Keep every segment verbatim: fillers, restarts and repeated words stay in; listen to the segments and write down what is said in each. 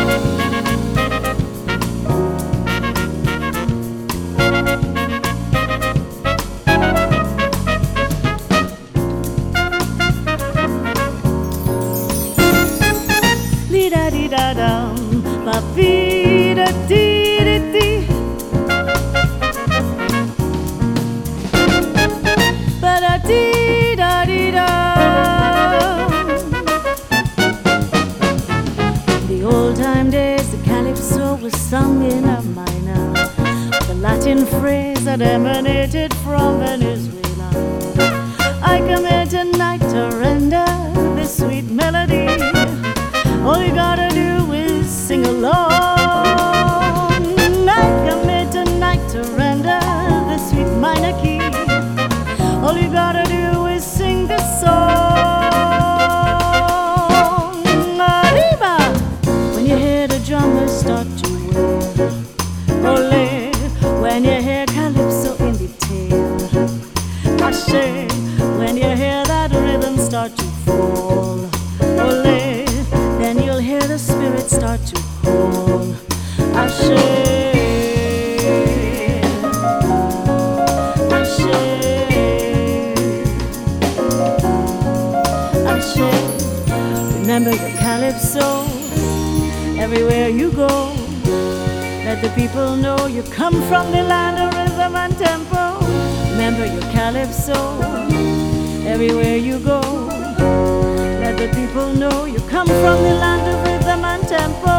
Da di da dum, ba bi da dee da dee, ba da dee da dee da. In the old time days, the calypso was sung in a minor, the Latin phrase that emanated from Venezuela. I come here tonight to render this sweet melody. All you gotta do is sing along. I come here tonight to render the sweet minor key. All you gotta do is sing this song. Arriba! When you hear the drummers start to wail, ole, when you hear calypso in detail, ashe, when you hear that rhythm start to fall, ole, then you'll hear the spirit start to call. Ashe, Ashe, Ashe. Remember your calypso everywhere you go. Let the people know you come from the land of rhythm and tempo. Remember your calypso everywhere you go. Let the people know you come from the land of rhythm and tempo.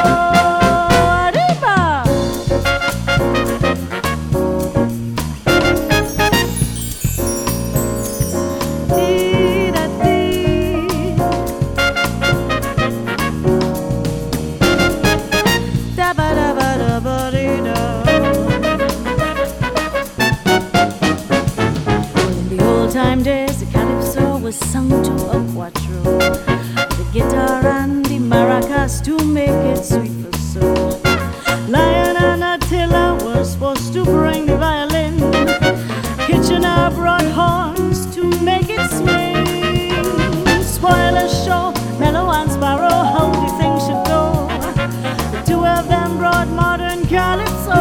Arriba! Dee da dee, da ba da ba da ba dee da. In the old time days, the calypso was sung to a quattro, the guitar and the maracas to make it sweet for soul. Lion and Attila were supposed to bring the violin. Kitchener brought horns to make it swing. Spoiler show, Mellow and Sparrow, how the thing should go. The two of them brought modern calypso.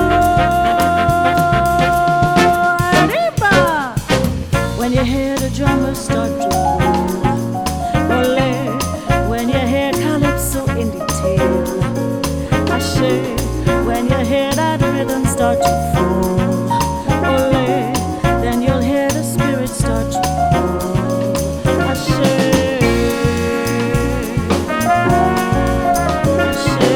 Arriba! When you hear the drummers start to roll, ole, when you hear calypso in detail, ashe, when you hear that rhythm start to fall, ole, then you'll hear the spirit start to call. Ashe, ashe,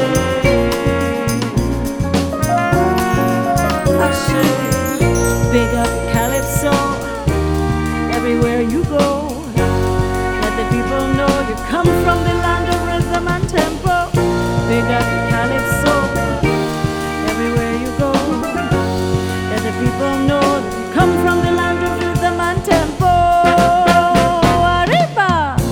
ashe. Big up calypso everywhere you go. Let the people know you come from the land of rhythm and tempo. Big up the calypso everywhere you go. Let the people know that you come from the land of rhythm and tempo. Arriba!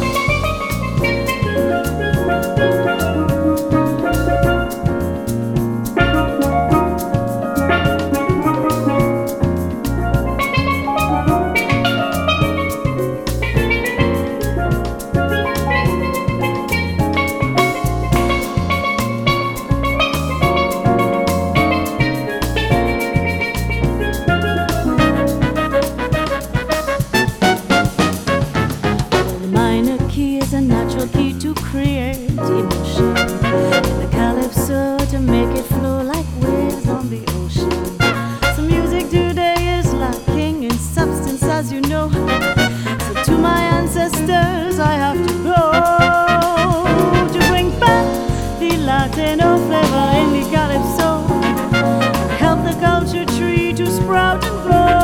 The minor key is a natural key to create emotion. In the calypso to make it flow like waves on the ocean. So music today is lacking in substance, as you know. So to my ancestors I have to go to bring back the Latino flavor in the calypso. Help the culture tree to sprout and grow.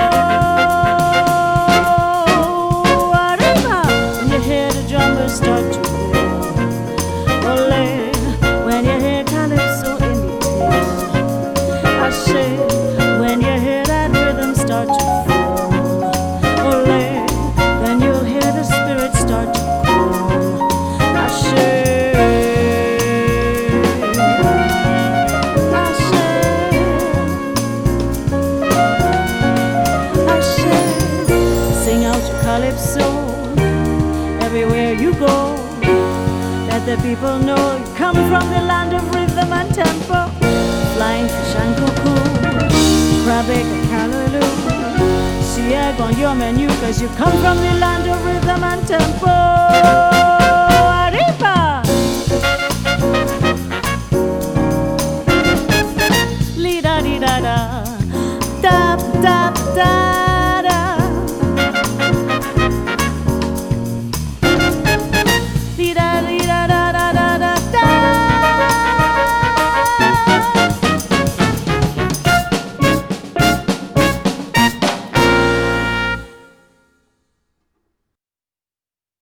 Start to roll, ole, when you hear calypso in detail, ashe, when you hear that rhythm start to fall, ole, then you'll hear the spirit start to call. Ashe, ashe, ashe. Sing out your calypso everywhere you go. Let Let the people know you come from the land of rhythm and tempo. Flying fish and cocoa, crabbe and callaloo. See egg on your menu, cause you come from the land of rhythm and tempo.